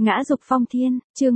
Ngã dục phong thiên, chương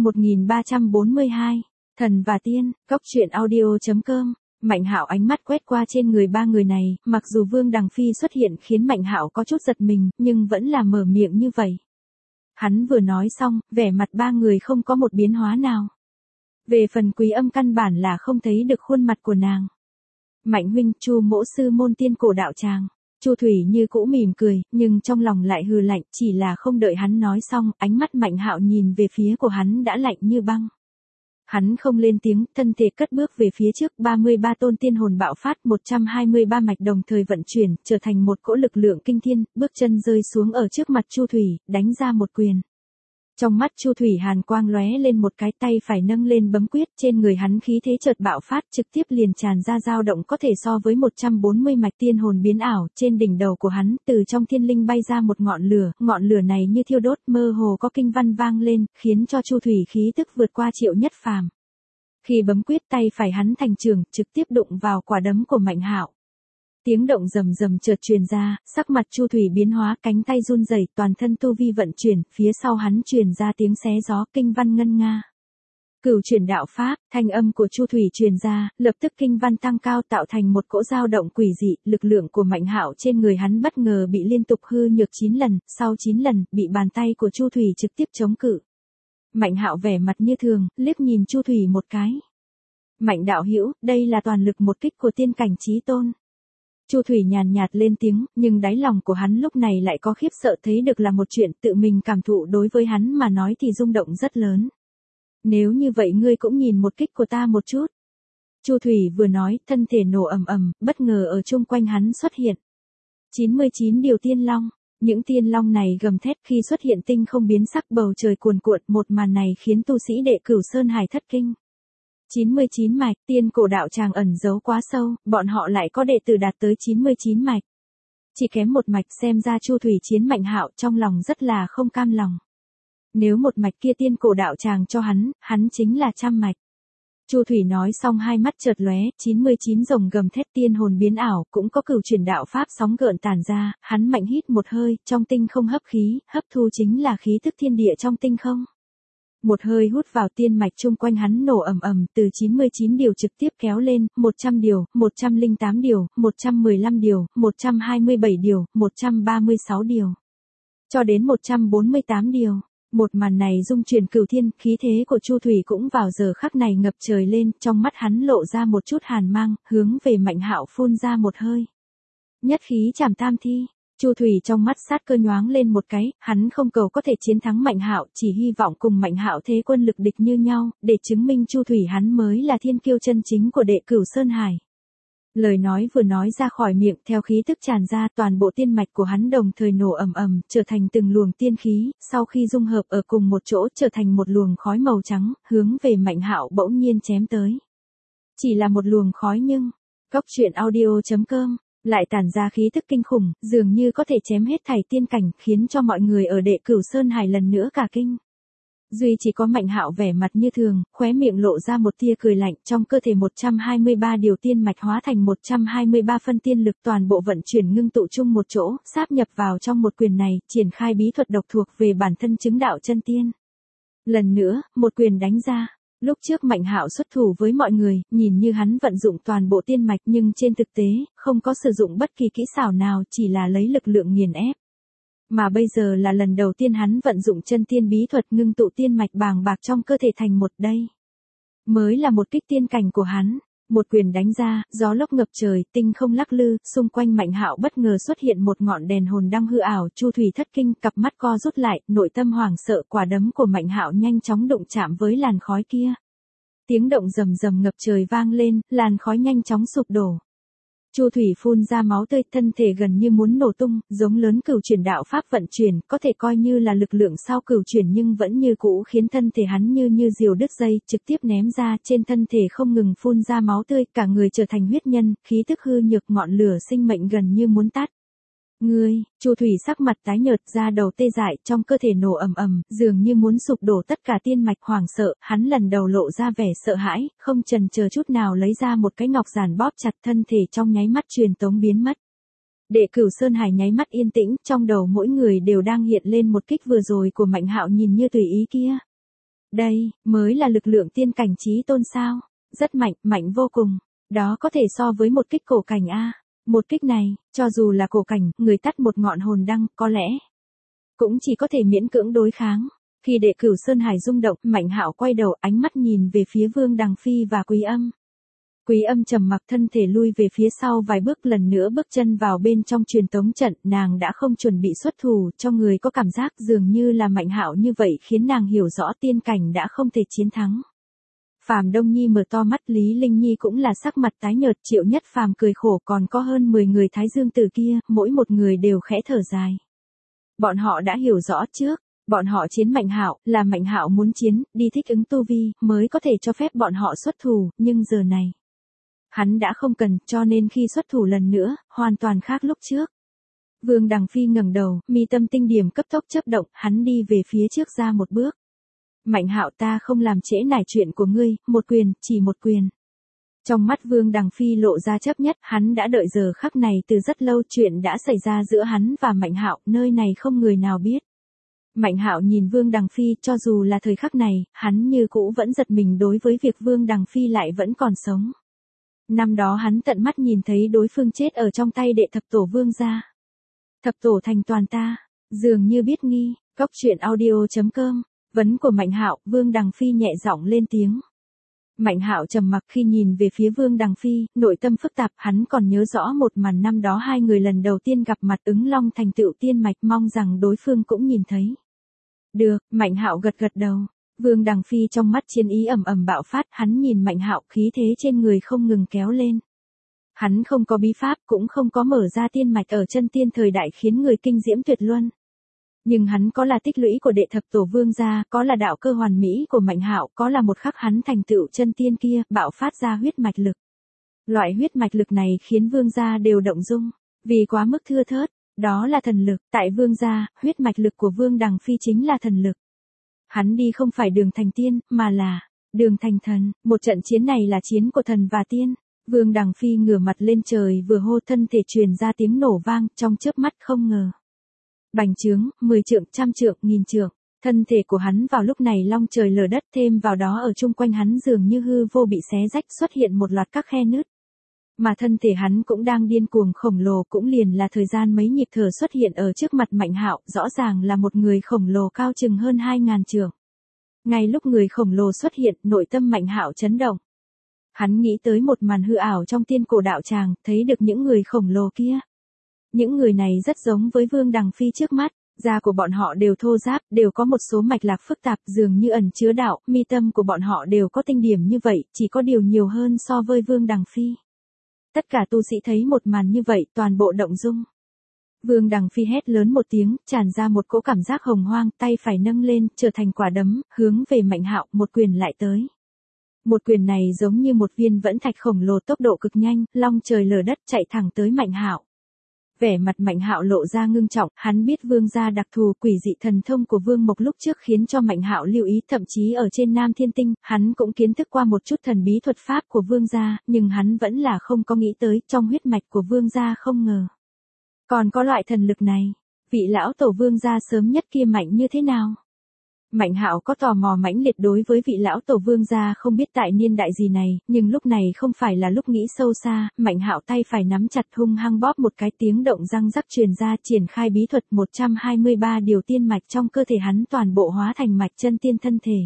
1342, Thần và Tiên, Cốc truyện audio.com. Mạnh Hạo ánh mắt quét qua trên người ba người này, mặc dù Vương Đằng Phi xuất hiện khiến Mạnh Hạo có chút giật mình, nhưng vẫn là mở miệng như vậy. Hắn vừa nói xong, vẻ mặt ba người không có một biến hóa nào. Về phần Quý Âm căn bản là không thấy được khuôn mặt của nàng. Mạnh huynh, Chu mỗ sư môn tiên cổ đạo tràng. Chu Thủy như cũ mỉm cười, nhưng trong lòng lại hừ lạnh, chỉ là không đợi hắn nói xong, ánh mắt Mạnh Hạo nhìn về phía của hắn đã lạnh như băng. Hắn không lên tiếng, thân thể cất bước về phía trước, 33 tôn tiên hồn bạo phát, 123 mạch đồng thời vận chuyển, trở thành một cỗ lực lượng kinh thiên, bước chân rơi xuống ở trước mặt Chu Thủy, đánh ra một quyền. Trong mắt Chu Thủy hàn quang lóe lên một cái, tay phải nâng lên bấm quyết, trên người hắn khí thế chợt bạo phát, trực tiếp liền tràn ra dao động có thể so với 140 mạch tiên hồn biến ảo, trên đỉnh đầu của hắn, từ trong thiên linh bay ra một ngọn lửa này như thiêu đốt, mơ hồ có kinh văn vang lên, khiến cho Chu Thủy khí tức vượt qua Triệu Nhất Phàm. Khi bấm quyết, tay phải hắn thành trường, trực tiếp đụng vào quả đấm của Mạnh Hạo. Tiếng động rầm rầm chợt truyền ra, sắc mặt Chu Thủy biến hóa, cánh tay run rẩy, toàn thân tu vi vận chuyển, phía sau hắn truyền ra tiếng xé gió, kinh văn ngân nga. Cửu chuyển đạo pháp, thanh âm của Chu Thủy truyền ra, lập tức kinh văn tăng cao tạo thành một cỗ dao động quỷ dị, lực lượng của Mạnh Hạo trên người hắn bất ngờ bị liên tục hư nhược 9 lần, sau 9 lần, bị bàn tay của Chu Thủy trực tiếp chống cự. Mạnh Hạo vẻ mặt như thường, liếc nhìn Chu Thủy một cái. Mạnh đạo hữu, đây là toàn lực một kích của tiên cảnh chí tôn. Chu Thủy nhàn nhạt lên tiếng, nhưng đáy lòng của hắn lúc này lại có khiếp sợ, thấy được là một chuyện tự mình cảm thụ đối với hắn mà nói thì rung động rất lớn. Nếu như vậy ngươi cũng nhìn một kích của ta một chút. Chu Thủy vừa nói, thân thể nổ ầm ầm, bất ngờ ở chung quanh hắn xuất hiện 99 điều tiên long. Những tiên long này gầm thét, khi xuất hiện tinh không biến sắc, bầu trời cuồn cuộn, một màn này khiến tu sĩ đệ Cửu Sơn Hải thất kinh. 99 mạch, tiên cổ đạo tràng ẩn giấu quá sâu, bọn họ lại có đệ tử đạt tới 99 mạch. Chỉ kém một mạch, xem ra Chu Thủy chiến Mạnh Hạo, trong lòng rất là không cam lòng. Nếu một mạch kia tiên cổ đạo tràng cho hắn chính là 100 mạch. Chu Thủy nói xong hai mắt chợt lóe, 99 rồng gầm thét tiên hồn biến ảo, cũng có cửu chuyển đạo pháp sóng gợn tản ra, hắn mạnh hít một hơi, trong tinh không hấp khí, hấp thu chính là khí tức thiên địa trong tinh không. Một hơi hút vào tiên mạch chung quanh hắn nổ ầm ầm, từ 99 điều trực tiếp kéo lên, 100 điều, 108 điều, 115 điều, 127 điều, 136 điều. Cho đến 148 điều. Một màn này rung chuyển cửu thiên, khí thế của Chu Thủy cũng vào giờ khắc này ngập trời lên, trong mắt hắn lộ ra một chút hàn mang, hướng về Mạnh Hạo phun ra một hơi. Nhất khí trảm tam thi. Chu Thủy trong mắt sát cơ nhoáng lên một cái, hắn không cầu có thể chiến thắng Mạnh Hạo, chỉ hy vọng cùng Mạnh Hạo thế quân lực địch như nhau, để chứng minh Chu Thủy hắn mới là thiên kiêu chân chính của đệ Cửu Sơn Hải. Lời nói vừa nói ra khỏi miệng, theo khí tức tràn ra, toàn bộ tiên mạch của hắn đồng thời nổ ầm ầm, trở thành từng luồng tiên khí, sau khi dung hợp ở cùng một chỗ trở thành một luồng khói màu trắng, hướng về Mạnh Hạo bỗng nhiên chém tới. Chỉ là một luồng khói nhưng, Cốc truyện audio.com lại tản ra khí tức kinh khủng, dường như có thể chém hết thảy tiên cảnh, khiến cho mọi người ở đệ Cửu Sơn Hải lần nữa cả kinh. Duy chỉ có Mạnh Hạo vẻ mặt như thường, khóe miệng lộ ra một tia cười lạnh, trong cơ thể 123 điều tiên mạch hóa thành 123 phân tiên lực, toàn bộ vận chuyển ngưng tụ chung một chỗ, sáp nhập vào trong một quyền này, triển khai bí thuật độc thuộc về bản thân chứng đạo chân tiên. Lần nữa, một quyền đánh ra. Lúc trước Mạnh Hạo xuất thủ với mọi người, nhìn như hắn vận dụng toàn bộ tiên mạch, nhưng trên thực tế, không có sử dụng bất kỳ kỹ xảo nào, chỉ là lấy lực lượng nghiền ép. Mà bây giờ là lần đầu tiên hắn vận dụng chân tiên bí thuật ngưng tụ tiên mạch bàng bạc trong cơ thể thành một, đây mới là một kích tiên cảnh của hắn. Một quyền đánh ra, gió lốc ngập trời, tinh không lắc lư, xung quanh Mạnh Hạo bất ngờ xuất hiện một ngọn đèn hồn đăng hư ảo, Chu Thủy thất kinh, cặp mắt co rút lại, nội tâm hoảng sợ, quả đấm của Mạnh Hạo nhanh chóng đụng chạm với làn khói kia. Tiếng động rầm rầm ngập trời vang lên, làn khói nhanh chóng sụp đổ. Chu Thủy phun ra máu tươi, thân thể gần như muốn nổ tung, giống lớn cửu chuyển đạo pháp vận chuyển, có thể coi như là lực lượng sau cửu chuyển nhưng vẫn như cũ khiến thân thể hắn như diều đứt dây, trực tiếp ném ra, trên thân thể không ngừng phun ra máu tươi, cả người trở thành huyết nhân, khí tức hư nhược, ngọn lửa sinh mệnh gần như muốn tắt. Ngươi, Chu Thủy sắc mặt tái nhợt, da đầu tê dại, trong cơ thể nổ ầm ầm, dường như muốn sụp đổ tất cả tiên mạch, hoảng sợ, hắn lần đầu lộ ra vẻ sợ hãi, không chần chờ chút nào lấy ra một cái ngọc giản bóp chặt, thân thể trong nháy mắt truyền tống biến mất. Đệ Cửu Sơn Hải nháy mắt yên tĩnh, trong đầu mỗi người đều đang hiện lên một kích vừa rồi của Mạnh Hạo nhìn như tùy ý kia. Đây, mới là lực lượng tiên cảnh chí tôn sao? Rất mạnh, mạnh vô cùng. Đó có thể so với một kích cổ cảnh a. Một kích này, cho dù là cổ cảnh, người tắt một ngọn hồn đăng, có lẽ cũng chỉ có thể miễn cưỡng đối kháng. Khi Đệ Cửu Sơn Hải rung động, Mạnh Hạo quay đầu, ánh mắt nhìn về phía Vương Đằng Phi và Quý Âm. Quý Âm trầm mặc, thân thể lui về phía sau vài bước, lần nữa bước chân vào bên trong truyền tống trận, nàng đã không chuẩn bị xuất thủ, cho người có cảm giác dường như là Mạnh Hạo như vậy khiến nàng hiểu rõ tiên cảnh đã không thể chiến thắng. Phàm Đông Nhi mở to mắt, Lý Linh Nhi cũng là sắc mặt tái nhợt, Triệu Nhất Phàm cười khổ, còn có hơn 10 người Thái Dương Tử kia, mỗi một người đều khẽ thở dài. Bọn họ đã hiểu rõ trước, bọn họ chiến Mạnh Hạo, là Mạnh Hạo muốn chiến, đi thích ứng tu vi, mới có thể cho phép bọn họ xuất thủ, nhưng giờ này, hắn đã không cần, cho nên khi xuất thủ lần nữa, hoàn toàn khác lúc trước. Vương Đằng Phi ngẩng đầu, mi tâm tinh điểm cấp tốc chớp động, hắn đi về phía trước ra một bước. Mạnh Hạo, ta không làm trễ nải chuyện của ngươi, một quyền, chỉ một quyền. Trong mắt Vương Đằng Phi lộ ra chấp nhất, hắn đã đợi giờ khắc này từ rất lâu, chuyện đã xảy ra giữa hắn và Mạnh Hạo, nơi này không người nào biết. Mạnh Hạo nhìn Vương Đằng Phi, cho dù là thời khắc này, hắn như cũ vẫn giật mình đối với việc Vương Đằng Phi lại vẫn còn sống. Năm đó hắn tận mắt nhìn thấy đối phương chết ở trong tay đệ thập tổ Vương gia. Thập tổ thành toàn ta, dường như biết nghi, Cốc Truyện Audio.com. Vấn của Mạnh Hạo, Vương Đằng Phi nhẹ giọng lên tiếng. Mạnh Hạo trầm mặc khi nhìn về phía Vương Đằng Phi, nội tâm phức tạp, hắn còn nhớ rõ một màn năm đó hai người lần đầu tiên gặp mặt, ứng long thành tựu tiên mạch, mong rằng đối phương cũng nhìn thấy. Được, Mạnh Hạo gật gật đầu. Vương Đằng Phi trong mắt chiến ý ầm ầm bạo phát, hắn nhìn Mạnh Hạo, khí thế trên người không ngừng kéo lên. Hắn không có bí pháp, cũng không có mở ra tiên mạch ở chân tiên thời đại khiến người kinh diễm tuyệt luân. Nhưng hắn có là tích lũy của đệ thập tổ Vương gia, có là đạo cơ hoàn mỹ của Mạnh Hạo, có là một khắc hắn thành tựu chân tiên kia, bạo phát ra huyết mạch lực. Loại huyết mạch lực này khiến Vương gia đều động dung, vì quá mức thưa thớt, đó là thần lực, tại Vương gia, huyết mạch lực của Vương Đằng Phi chính là thần lực. Hắn đi không phải đường thành tiên, mà là đường thành thần, một trận chiến này là chiến của thần và tiên. Vương Đằng Phi ngửa mặt lên trời vừa hô, thân thể truyền ra tiếng nổ vang, trong chớp mắt không ngờ. Bành trướng, 10 trượng, trăm trượng, nghìn trượng, thân thể của hắn vào lúc này long trời lở đất, thêm vào đó ở chung quanh hắn dường như hư vô bị xé rách, xuất hiện một loạt các khe nứt. Mà thân thể hắn cũng đang điên cuồng khổng lồ, cũng liền là thời gian mấy nhịp thở xuất hiện ở trước mặt Mạnh Hạo, rõ ràng là một người khổng lồ cao chừng hơn 2000 trượng. Ngay lúc người khổng lồ xuất hiện, nội tâm Mạnh Hạo chấn động. Hắn nghĩ tới một màn hư ảo trong tiên cổ đạo tràng, thấy được những người khổng lồ kia. Những người này rất giống với Vương Đằng Phi trước mắt, da của bọn họ đều thô ráp, đều có một số mạch lạc phức tạp, dường như ẩn chứa đạo, mi tâm của bọn họ đều có tinh điểm như vậy, chỉ có điều nhiều hơn so với Vương Đằng Phi. Tất cả tu sĩ thấy một màn như vậy, toàn bộ động dung. Vương Đằng Phi hét lớn một tiếng, tràn ra một cỗ cảm giác hồng hoang, tay phải nâng lên, trở thành quả đấm, hướng về Mạnh Hạo, một quyền lại tới. Một quyền này giống như một viên vẫn thạch khổng lồ, tốc độ cực nhanh, long trời lở đất, chạy thẳng tới Mạnh Hạo. Vẻ mặt Mạnh Hạo lộ ra ngưng trọng, hắn biết Vương gia đặc thù, quỷ dị thần thông của Vương Mộc lúc trước khiến cho Mạnh Hạo lưu ý, thậm chí ở trên Nam Thiên Tinh, hắn cũng kiến thức qua một chút thần bí thuật pháp của Vương gia, nhưng hắn vẫn là không có nghĩ tới, trong huyết mạch của Vương gia không ngờ còn có loại thần lực này. Vị lão tổ Vương gia sớm nhất kia mạnh như thế nào? Mạnh Hạo có tò mò mãnh liệt đối với vị lão tổ Vương gia, không biết tại niên đại gì này, nhưng lúc này không phải là lúc nghĩ sâu xa. Mạnh Hạo tay phải nắm chặt, hung hăng bóp một cái, tiếng động răng rắc truyền ra, triển khai bí thuật 123 điều tiên mạch trong cơ thể hắn toàn bộ hóa thành mạch chân tiên thân thể.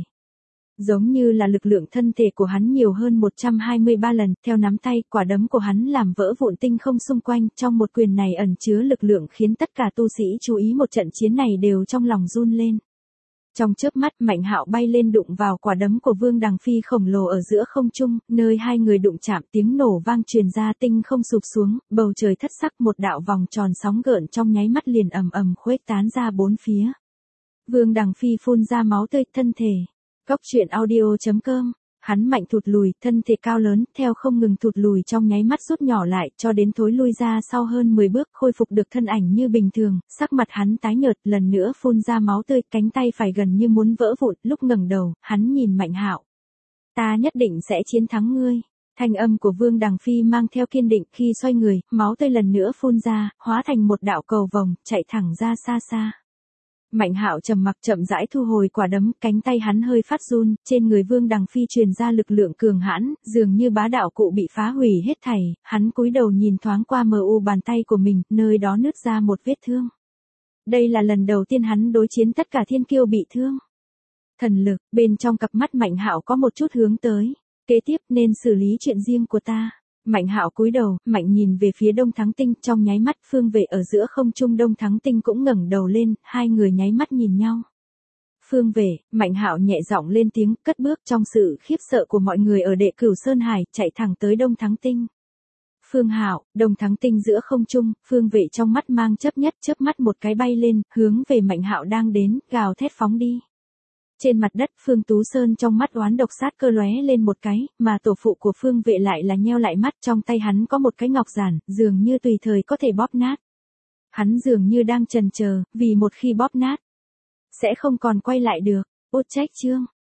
Giống như là lực lượng thân thể của hắn nhiều hơn 123 lần, theo nắm tay, quả đấm của hắn làm vỡ vụn tinh không xung quanh, trong một quyền này ẩn chứa lực lượng khiến tất cả tu sĩ chú ý một trận chiến này đều trong lòng run lên. Trong chớp mắt, Mạnh Hạo bay lên đụng vào quả đấm của Vương Đằng Phi khổng lồ ở giữa không trung, nơi hai người đụng chạm, tiếng nổ vang truyền ra, tinh không sụp xuống, bầu trời thất sắc, một đạo vòng tròn sóng gợn trong nháy mắt liền ầm ầm khuếch tán ra bốn phía. Vương Đằng Phi phun ra máu tươi, thân thể. Cốc Truyện Audio.com. Hắn mạnh thụt lùi, thân thể cao lớn, theo không ngừng thụt lùi trong nháy mắt rút nhỏ lại, cho đến thối lui ra sau hơn 10 bước, khôi phục được thân ảnh như bình thường, sắc mặt hắn tái nhợt, lần nữa phun ra máu tươi, cánh tay phải gần như muốn vỡ vụn, lúc ngẩng đầu, hắn nhìn Mạnh Hạo. Ta nhất định sẽ chiến thắng ngươi. Thanh âm của Vương Đằng Phi mang theo kiên định, khi xoay người, máu tươi lần nữa phun ra, hóa thành một đạo cầu vồng, chạy thẳng ra xa xa. Mạnh Hạo trầm mặc chậm rãi thu hồi quả đấm, cánh tay hắn hơi phát run, trên người Vương Đằng Phi truyền ra lực lượng cường hãn, dường như bá đạo cụ bị phá hủy hết thảy, hắn cúi đầu nhìn thoáng qua mờ u bàn tay của mình, nơi đó nứt ra một vết thương. Đây là lần đầu tiên hắn đối chiến tất cả thiên kiêu bị thương. Thần lực, bên trong cặp mắt Mạnh Hạo có một chút hướng tới. Kế tiếp nên xử lý chuyện riêng của ta. Mạnh Hạo cúi đầu, mạnh nhìn về phía Đông Thắng Tinh, trong nháy mắt Phương Vệ ở giữa không trung Đông Thắng Tinh cũng ngẩng đầu lên, hai người nháy mắt nhìn nhau. Phương Vệ, Mạnh Hạo nhẹ giọng lên tiếng, cất bước trong sự khiếp sợ của mọi người ở Đệ Cửu Sơn Hải, chạy thẳng tới Đông Thắng Tinh. Phương Hạo, Đông Thắng Tinh giữa không trung, Phương Vệ trong mắt mang chớp mắt một cái bay lên, hướng về Mạnh Hạo đang đến, gào thét phóng đi. Trên mặt đất Phương Tú Sơn trong mắt oán độc sát cơ lóe lên một cái, mà tổ phụ của Phương Vệ lại là nheo lại mắt, trong tay hắn có một cái ngọc giản, dường như tùy thời có thể bóp nát. Hắn dường như đang chần chờ, vì một khi bóp nát, sẽ không còn quay lại được. Út trách chương.